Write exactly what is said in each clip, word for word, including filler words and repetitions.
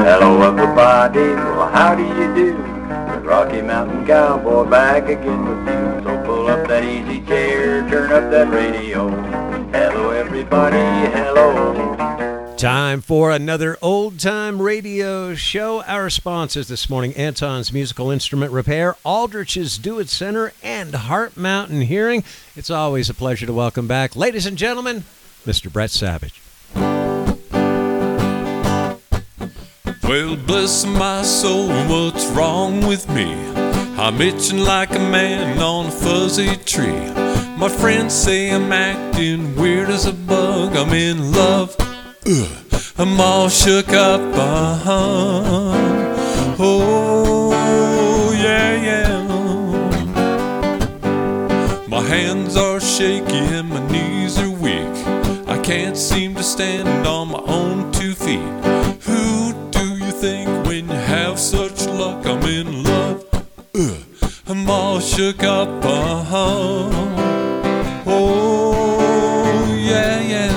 Hello everybody, well how do you do? The Rocky Mountain Cowboy back again with you. So pull up that easy chair, turn up that radio. Hello everybody, hello. Time for another old-time radio show. Our sponsors this morning, Anton's Musical Instrument Repair, Aldrich's Do-It Center, and Heart Mountain Hearing. It's always a pleasure to welcome back, ladies and gentlemen, Mister Brett Savage. Well, bless my soul, what's wrong with me? I'm itching like a man on a fuzzy tree. My friends say I'm acting weird as a bug. I'm in love. Ugh. I'm all shook up. Uh-huh. Oh, yeah, yeah. My hands are shaky and my knees are weak. I can't seem to stand on my own two feet. Who do you think when you have such luck? I'm in love. Ugh. I'm all shook up. Uh-huh. Oh, yeah, yeah.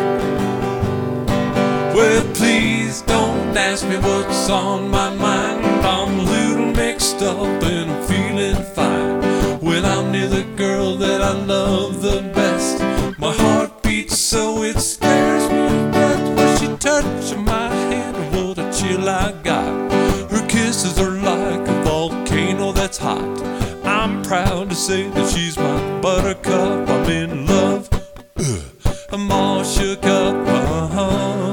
Well, please don't ask me what's on my mind. I'm a little mixed up and I'm feeling fine. When I'm near the girl that I love the best, my heart beats so it scares me to death. When she touches my hand, what a chill I got. Her kisses are like a volcano that's hot. I'm proud to say that she's my buttercup. I'm in love. Ugh. I'm all shook up. Uh-huh.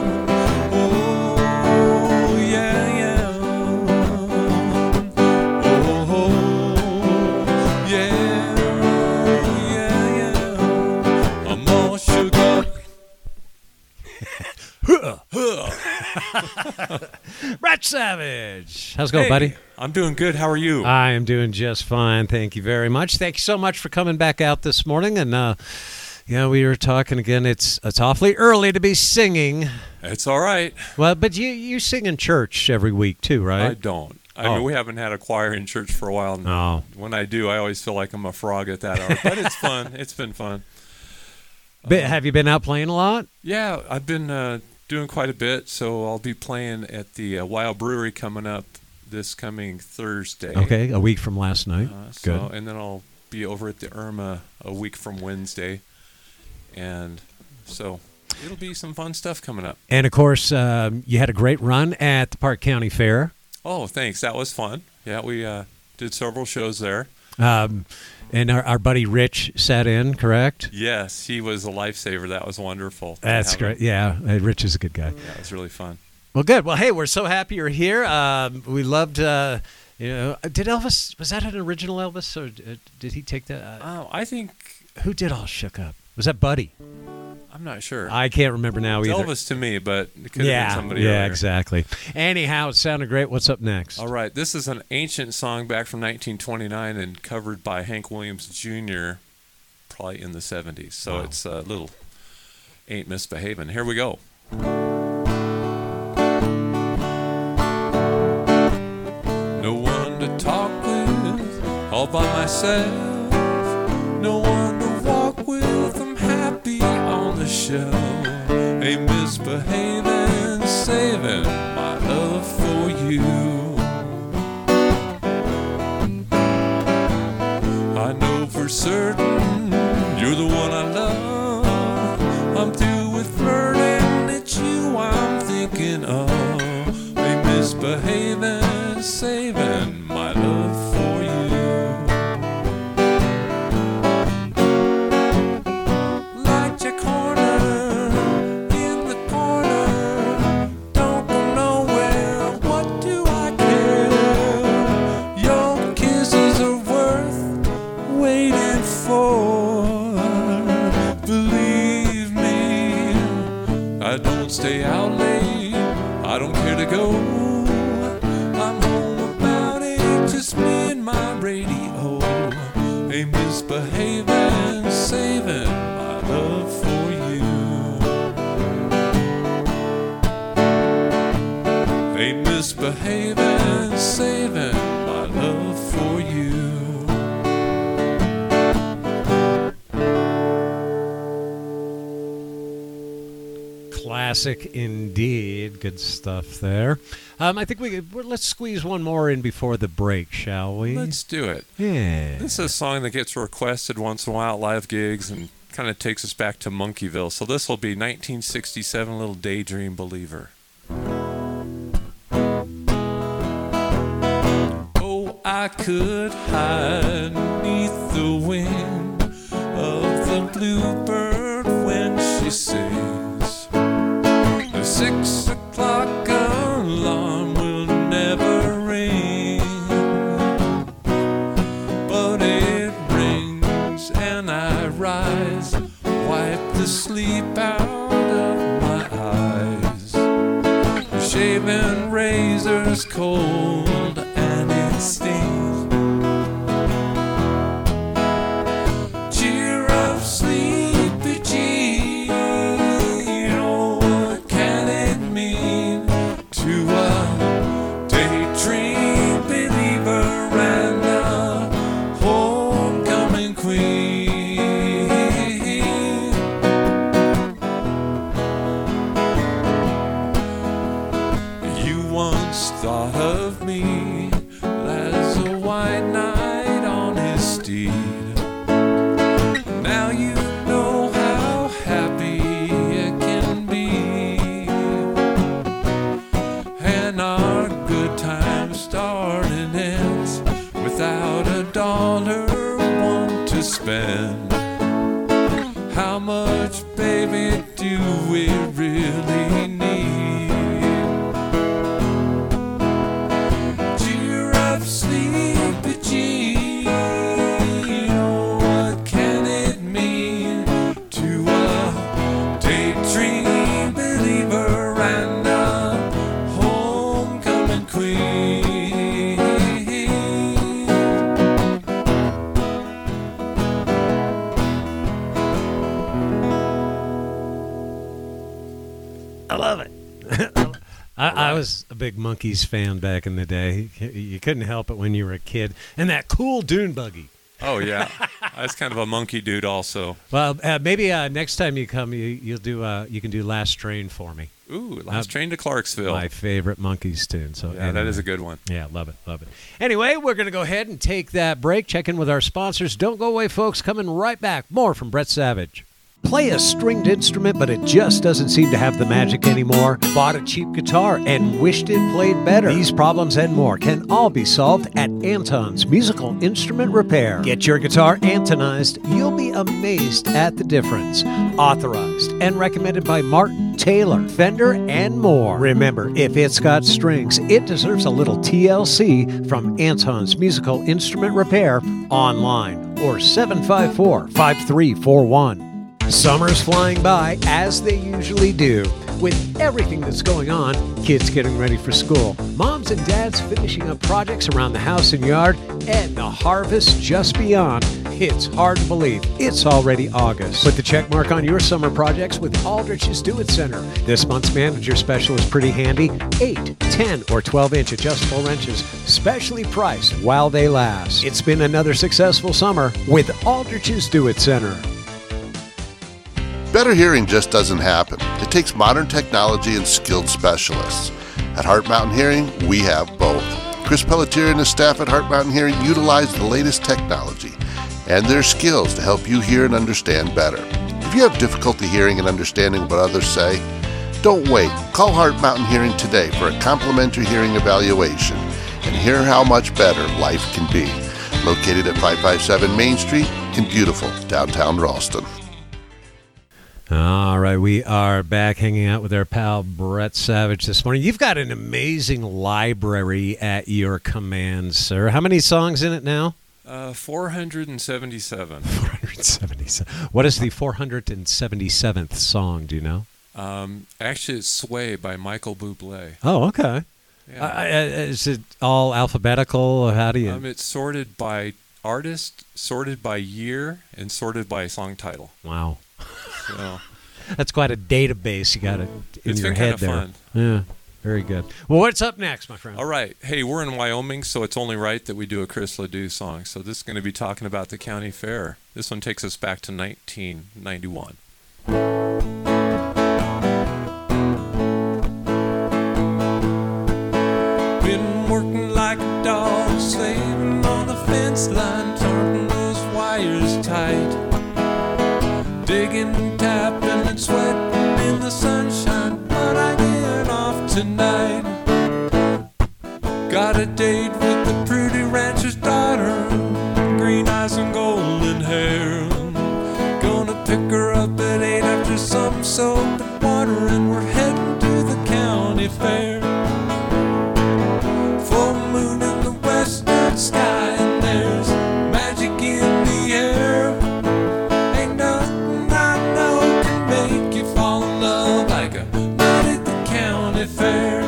Brett Savage. How's it going, Hey, buddy? I'm doing good. How are you? I am doing just fine. Thank you very much. Thank you so much for coming back out this morning. And, uh, yeah, we were talking again. It's it's awfully early to be singing. It's all right. Well, but you, you sing in church every week, too, right? I don't. I Oh. mean, we haven't had a choir in church for a while now. Oh. When I do, I always feel like I'm a frog at that hour. But it's fun. It's been fun. But have you been out playing a lot? Yeah, I've been uh, doing quite a bit. So I'll be playing at the uh, Wild Brewery coming up this coming Thursday. Okay, a week from last night. Uh, so, Good. And then I'll be over at the Irma a week from Wednesday. And so it'll be some fun stuff coming up. And, of course, um, you had a great run at the Park County Fair. Oh, thanks. That was fun. Yeah, we uh, did several shows there. Um, and our, our buddy Rich sat in, correct? Yes, he was a lifesaver. That was wonderful. to That's have him. great. Yeah, uh, Rich is a good guy. Yeah, it was really fun. Well, good. Well, hey, we're so happy you're here. Um, we loved, uh, you know, did Elvis, was that an original Elvis, or did, did he take that? Uh, Oh, I think who did All Shook Up? Was that Buddy? I'm not sure. I can't remember now It's either. Elvis to me, but it could have Yeah, been somebody yeah, earlier. exactly. Anyhow, it sounded great. What's up next? All right, this is an ancient song back from nineteen twenty-nine and covered by Hank Williams Junior probably in the seventies. So Wow. it's a little Ain't Misbehavin'. Here we go. No one to talk with, all by myself. No one to walk with, I'm happy on the shelf. Ain't misbehaving, saving my love for you. I know for certain you're the one I love. I'm through with flirting, it's you I'm thinking of. Ain't misbehaving, saving my love for you. Light your corner, in the corner, don't go nowhere, what do I care? Your kisses are worth waiting for. Believe me, I don't stay out late, I don't care to go. I'm home about eight, just me and my radio. Ain't misbehaving, saving my love for you. Ain't misbehaving, saving my love for you. classic indeed. Good stuff there. Um, I think we could, well, let's squeeze one more in before the break, shall we? Let's do it. Yeah. This is a song that gets requested once in a while at live gigs and kind of takes us back to Monkeyville. So this will be nineteen sixty-seven, Little Daydream Believer. Oh, I could hide beneath the wing of the bluebird when she sings. The six o'clock alarm will never ring, but it rings and I rise, wipe the sleep out of my eyes. The shaving razor's cold and it stings. Cheer up, sleepy Jean. Oh, what can it mean to a daydream believer and a homecoming queen? You once thought of me as a white knight on his steed. Now you know how happy it can be, and our good time starts and ends without a dollar one to spend. How much, baby, do we really need? Cheer up, sleepy Jean. Oh, what can it mean to a daydream believer and a homecoming queen? I love it. I, I was a big Monkees fan back in the day. You couldn't help it when you were a kid. And that cool dune buggy. Oh, yeah. I was kind of a monkey dude also. Well, uh, maybe uh, next time you come, you, you'll do. Uh, you can do Last Train for me. Ooh, Last Train to Clarksville. My favorite Monkees tune. So yeah, that is a good one. Yeah, love it, love it. Anyway, we're going to go ahead and take that break. Check in with our sponsors. Don't go away, folks. Coming right back. More from Brett Savage. Play a stringed instrument, but it just doesn't seem to have the magic anymore? Bought a cheap guitar and wished it played better? These problems and more can all be solved at Anton's Musical Instrument Repair. Get your guitar Antonized. You'll be amazed at the difference. Authorized and recommended by Martin, Taylor, Fender, and more. Remember, if it's got strings, it deserves a little T L C from Anton's Musical Instrument Repair online or seven five four, five three four one. Summer's flying by, as they usually do. With everything that's going on, kids getting ready for school, moms and dads finishing up projects around the house and yard, and the harvest just beyond, it's hard to believe it's already August. Put the check mark on your summer projects with Aldrich's Do It Center. This month's manager special is pretty handy. eight, ten, or twelve inch adjustable wrenches, specially priced while they last. It's been another successful summer with Aldrich's Do It Center. Better hearing just doesn't happen. It takes modern technology and skilled specialists. At Heart Mountain Hearing, we have both. Chris Pelletier and his staff at Heart Mountain Hearing utilize the latest technology and their skills to help you hear and understand better. If you have difficulty hearing and understanding what others say, don't wait. Call Heart Mountain Hearing today for a complimentary hearing evaluation and hear how much better life can be. Located at five five seven Main Street in beautiful downtown Ralston. All right, we are back hanging out with our pal Brett Savage this morning. You've got an amazing library at your command, sir. How many songs in it now? Uh, four hundred seventy-seven. four hundred seventy-seven. What is the four hundred seventy-seventh song, do you know? Um, actually, it's Sway by Michael Bublé. Oh, okay. Yeah. Uh, is it all alphabetical? How do you... Um, it's sorted by artist, sorted by year, and sorted by song title. Wow. So that's quite a database you got it in it's your been head kind of there. fun. Yeah, very good. Well, what's up next, my friend? All right. Hey, we're in Wyoming, so it's only right that we do a Chris Ledoux song. So this is going to be talking about the county fair. This one takes us back to nineteen ninety-one. tonight. Got a date with the pretty rancher's daughter, green eyes and golden hair. Gonna pick her up at eight after some soap and water, and we're heading to the county fair. Full moon in the western sky, and there's magic in the air. Ain't nothing I know can make you fall in love like a night at the county fair.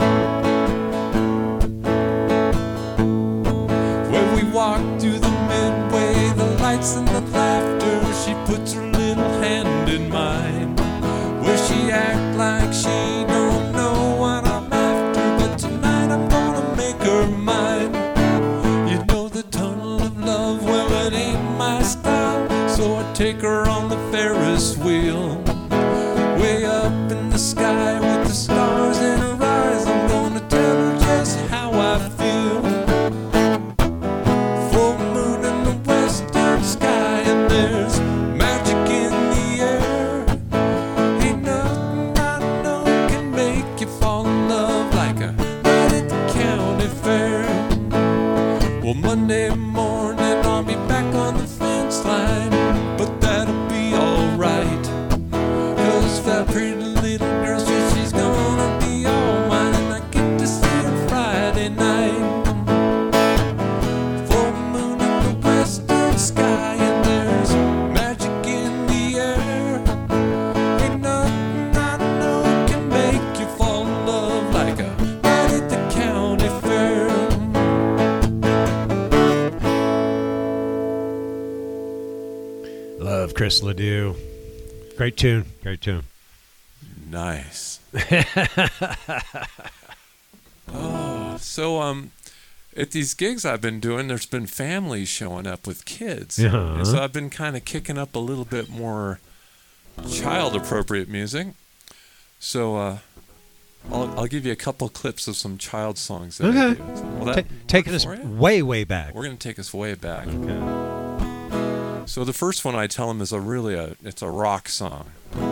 Where we walk through the midway, the lights and the laughter, she puts her little hand in mine. Where she act like she don't know what I'm after, but tonight I'm gonna make her mine. You know the tunnel of love, well it ain't my style, so I take her on the Ferris wheel. Way up in the sky with the stars in her eyes, I'm gonna tell her just how I feel. Full moon in the western sky, and there's magic in the air. Ain't nothing I know can make you fall in love like a night at the county fair. Well, Monday morning I'll be back on the fence line, but that'll be alright, 'cause that pretty little girl says she's gonna be all mine, and I get to see her Friday night. Full moon in the western sky, and there's magic in the air. Ain't nothing I know can make you fall in love like a night at the county fair. Love Chris Ledoux. Great tune. Great tune. Nice. Oh, so um, at these gigs I've been doing, there's been families showing up with kids, Uh-huh. and so I've been kind of kicking up a little bit more child-appropriate music. So uh, I'll I'll give you a couple clips of some child songs that I Okay. do. Will that Ta- taking work us for you? way, way back. We're gonna take us way back. Okay. So the first one I tell them is a really a it's a rock song.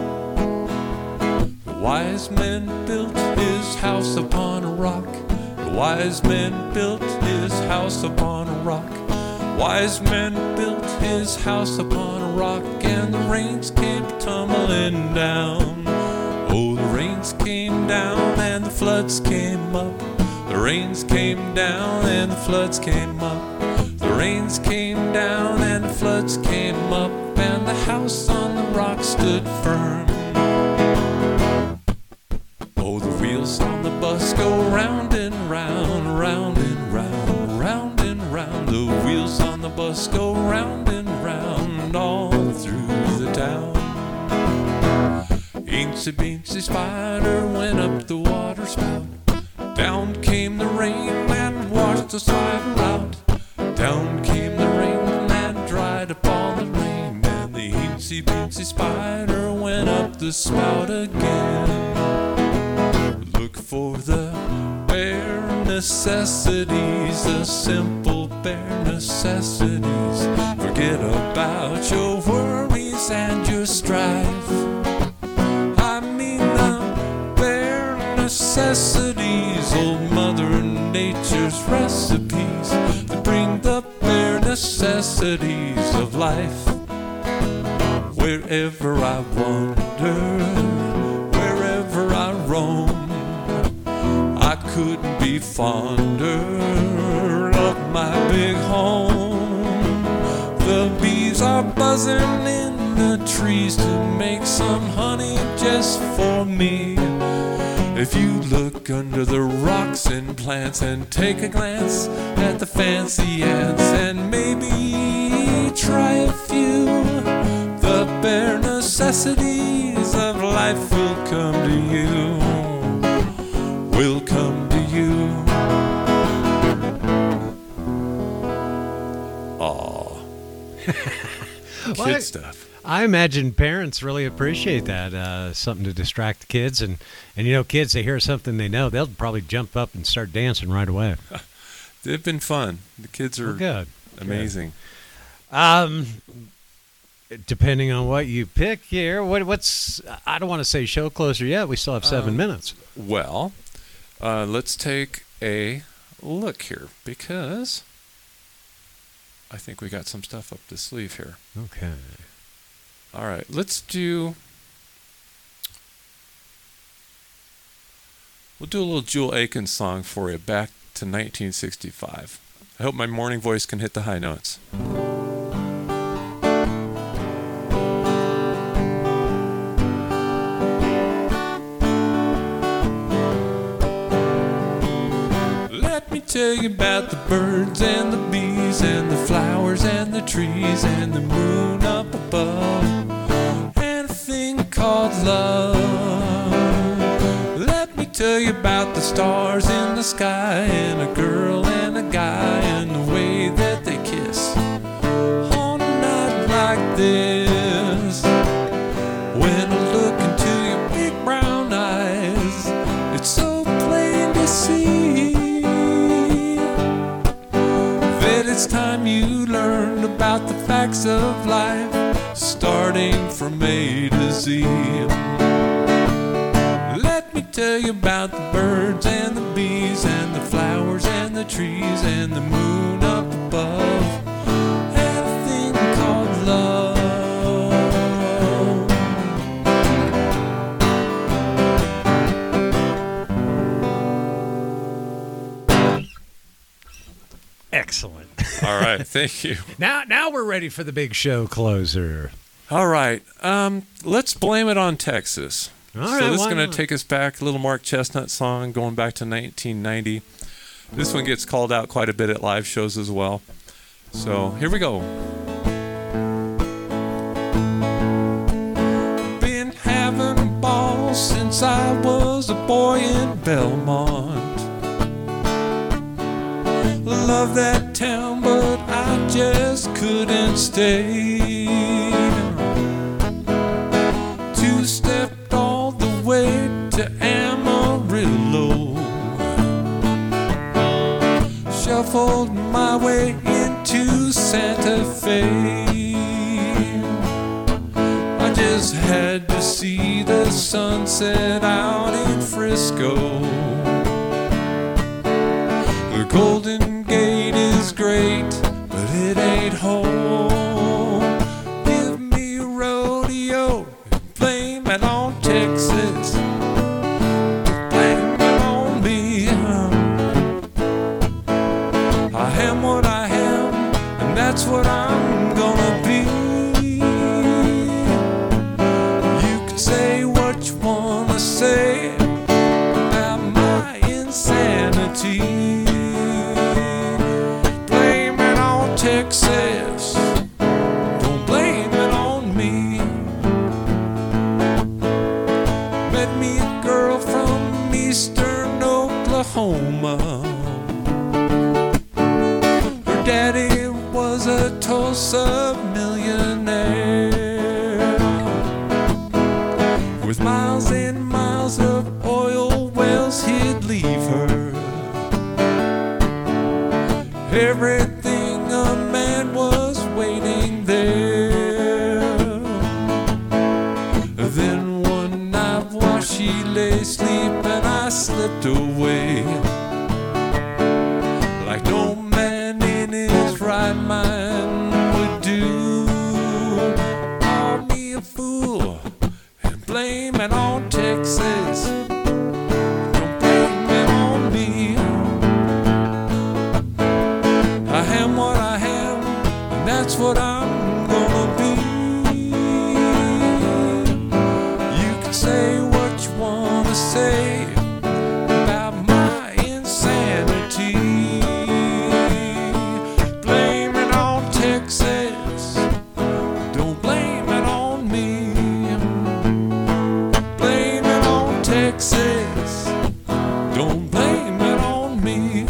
The wise man built his house upon a rock. The wise man built his house upon a rock. Wise man built his house upon a rock, and the rains came tumbling down. Oh, the rains came down and the floods came up. The rains came down and the floods came up. The rains came down and the floods came up, and the house on the rock stood firm. Oh, the wheels on the bus go round and round, round and round, round and round. The wheels on the bus go round and round all through the town. Eensy beensy spider went up the water spout. Down came the rain and washed the spider out. Down came the rain and dried up all the rain, and the eensy beensy spider went up the spout again. Look for the bare necessities, the simple bare necessities. Forget about your worries and your strife. I mean the bare necessities, old Mother Nature's recipes that bring the bare necessities of life. Wherever I wander, wherever I roam, I couldn't be fonder of my big home. The bees are buzzing in the trees to make some honey just for me. If you look under the rocks and plants and take a glance at the fancy ants, and maybe try a few, the bare necessities of life will come to you, will come to you. Aw. Kid Well, I- stuff. I imagine parents really appreciate that, uh, something to distract the kids. And, and, you know, kids, they hear something they know, they'll probably jump up and start dancing right away. They've been fun. The kids are Well, good. amazing. Um, depending on what you pick here, what, what's, I don't want to say show closer yet. We still have seven Um, minutes. Well, Uh, let's take a look here because I think we got some stuff up the sleeve here. Okay. All right, let's do. We'll do a little Jewel Aiken song for you back to nineteen sixty-five. I hope my morning voice can hit the high notes. Let me tell you about the birds and the bees and the flowers and the trees and the moon up above and a thing called love. Let me tell you about the stars in the sky and a girl and a guy and the way that they kiss on a night like this. When I look into your big brown eyes, it's so plain to see that it's time you learned about the facts of life, starting from A to Z. Let me tell you about the birds and the bees and the flowers and the trees and the moon up above and a thing called love. Excellent. All right, thank you. Now, now we're ready for the big show closer. All right, um, let's blame it on Texas. All so right, this is why going to not? take us back, a little Mark Chestnut song going back to nineteen ninety. This one gets called out quite a bit at live shows as well. So here we go. Been having a ball since I was a boy in Belmont. Love that town, but I just couldn't stay. Two-stepped all the way to Amarillo, shuffled my way into Santa Fe. I just had to see the sunset out in Frisco. The Golden Gate is great, but it ain't home. Give me a rodeo, blame it on Texas, blame it on me. I am what I am, and that's what I'm gonna be. You can say what you wanna say about my insanity. Blame it on Texas, don't blame it on me. Met me a girl from eastern Oklahoma. Her daddy was a Tulsa millionaire with miles and miles of oil wells he'd leave her. Everything a man was waiting there. Then one night while she lay sleeping, I slipped away like no man in his right mind would do. Call me a fool and blame it on Texas, don't blame it on me. I am what I am, and that's what I'm gonna be. You can say what you wanna say about my insanity. Blame it on Texas, don't blame it on me. Blame it on Texas, don't blame it on me.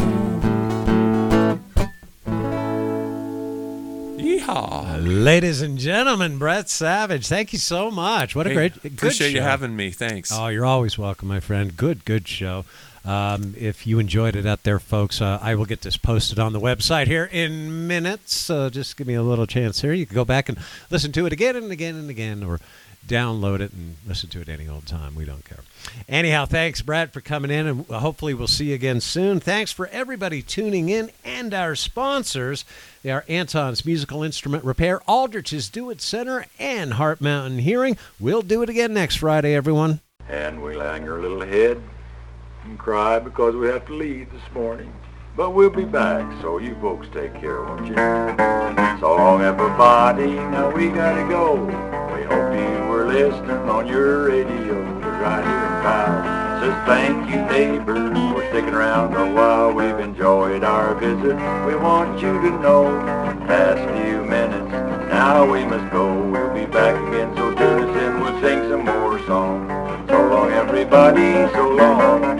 Yeehaw. Ladies and gentlemen, Brett Savage, thank you so much. What a Hey, great, good appreciate you show. having me. Thanks. Oh, you're always welcome, my friend. Good, good show. Um, if you enjoyed it out there, folks, uh, I will get this posted on the website here in minutes. So just give me a little chance here. You can go back and listen to it again and again and again, or download it and listen to it any old time. We don't care. Anyhow, thanks, Brad, for coming in, and hopefully we'll see you again soon. Thanks for everybody tuning in and our sponsors. They are Anton's Musical Instrument Repair, Aldrich's Do It Center, and Heart Mountain Hearing. We'll do it again next Friday, everyone. And we'll hang our little head and cry because we have to leave this morning. But we'll be back, so you folks take care, won't you? So long, everybody. Now we gotta go. We hope you were listening on your radio. We're right here in Powell. Says thank you, neighbors, for sticking around a while. We've enjoyed our visit. We want you to know, past few minutes, now we must go. We'll be back again, so tune us in. We'll sing some more songs. So long, everybody. So long.